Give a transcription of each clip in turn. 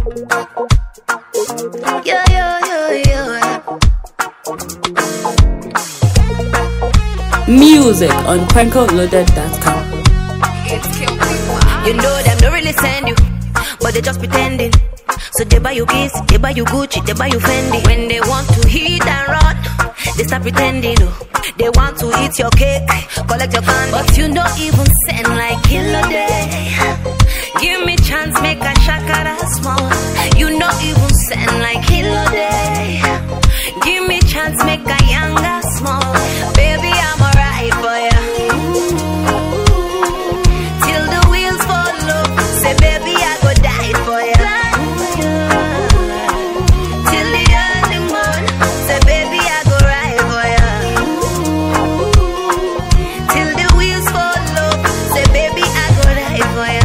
Yeah, yeah, yeah, yeah. Music on PrankoLoaded.com. You know them don't really send you, but they just pretending. So they buy you gifts, they buy you Gucci, they buy you Fendi. When they want to hit and run, they start pretending. Oh. They want to eat your cake, collect your candy, but you don't even send like killer day. Give me chance, make a shakara small. You don't even send like killer day. Give me chance, make a younger small. Baby, I'm alright for ya. Till the wheels fall off. Say baby, I go die for ya. Till the early morning. Say baby, I go ride for ya. Till the wheels fall off. Say baby, I go die for ya.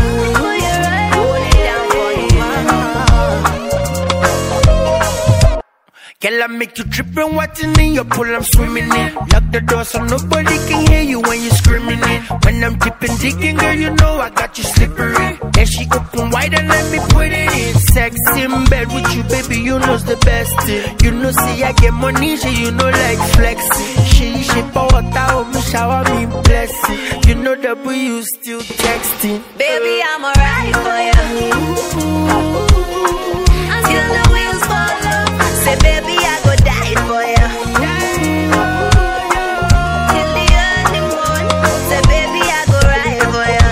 Girl, I make you trip and watching in your pool, I'm swimming in. Lock the door so nobody can hear you when you're screaming in. When I'm dipping, digging, girl, you know I got you slippery. Then she open wide and let me put it in. Sex in bed with you, baby, you know's the best thing. You know, see, I get money, so you know, like flexing. She power out, me shower me blessing. You know that we still texting. Baby, I'm alright for ya. Until the wheels fall off. Say baby, I go die for ya. Till the early morning. Say baby, I go ride for ya.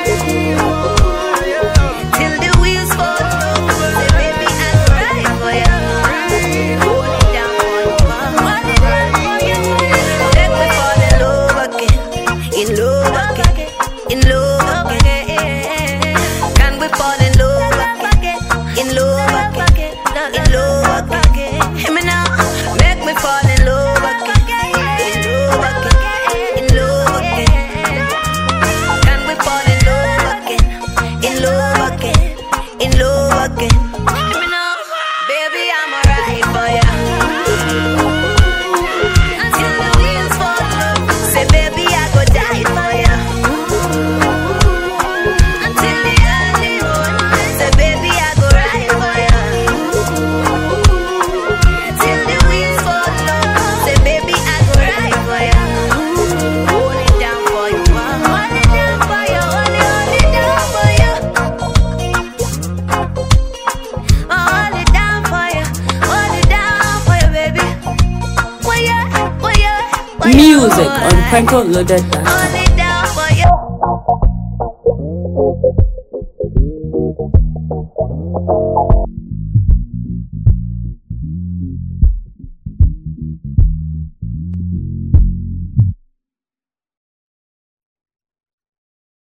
Till the wheels fall off. Say baby, I go ride for ya. Hold it down for you, hold it down for you. Take me fall in love again, in love again, in love again. Can we fall in love again, in love again, in love again? Hear me now, make me fall in love again, in love again, in love again. Can we fall in love again, in love again, in love again? Hear me now, baby, I'm alright for ya. Until the wheels fall off, say baby, I go die for ya. Until the early morning, say baby, I go ride for ya. Till the wheels fall off, say baby, I go ride for ya. Hold it down for you, hold it down for you, hold it down for you. Hold it down for you, baby. Music on PrankoLoaded.com.